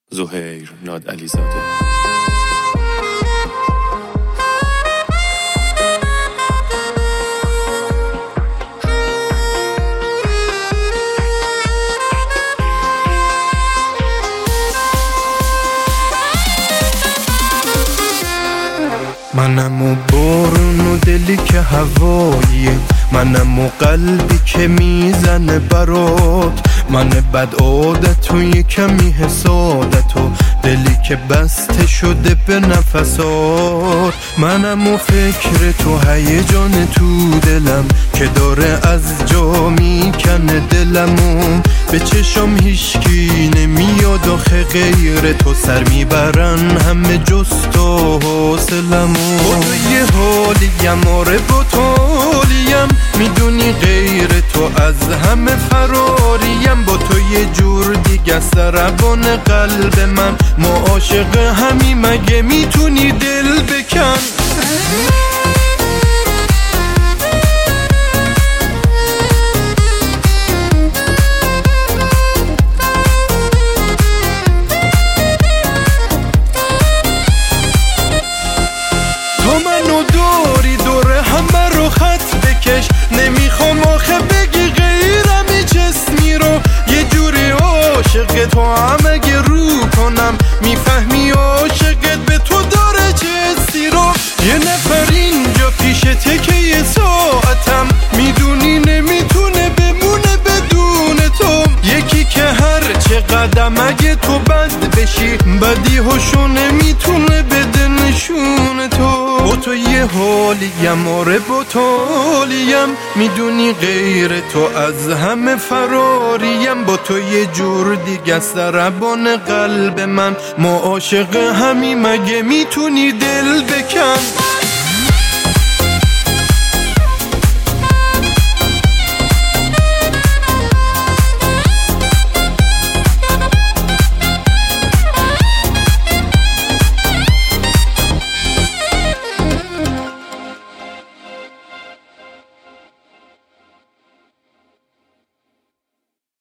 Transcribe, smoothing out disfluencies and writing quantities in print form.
زهیر نادعلیزاده. منم و بارون و دلی که هواییه، منم و قلبی که میزنه برات، من بد عادت و یه کمی حسادت و دلی که بسته شده به نفسات. منم و فکر تو هیجان تو دلم که داره از جا میکنه دلمو، به چشم هیچکی نمیاد آخه غیر تو، سر میبرن همه جست و حاصلمو. با تو یه حالیم، آره با تو حالیم، میدونی غیر تو از همه فراریم، با تو یه جور دیگه است روان قلب من، ما عاشق همی مگه میتونی دل بکن. منو داری دوره همه رو خط بکش، نمیخوام آخه بگی غیرم جسمی رو، یه جوری عاشق تو هم اگه رو کنم میفهمی عاشقت به تو داره چه حسی رو. یه نفر اینجا پیش تکه ساعتم، میدونی نمیتونه بمونه بدون تو، یکی که هر چه قدم اگه تو بد بشی بدی هاشو نمیتونه بده نشون تو. با تو یه حالیم، آره با تو حالیم، میدونی غیر تو از همه فراریم، با تو یه جور دیگه است روان قلب من، ما عاشق همی مگه میتونی دل بکن.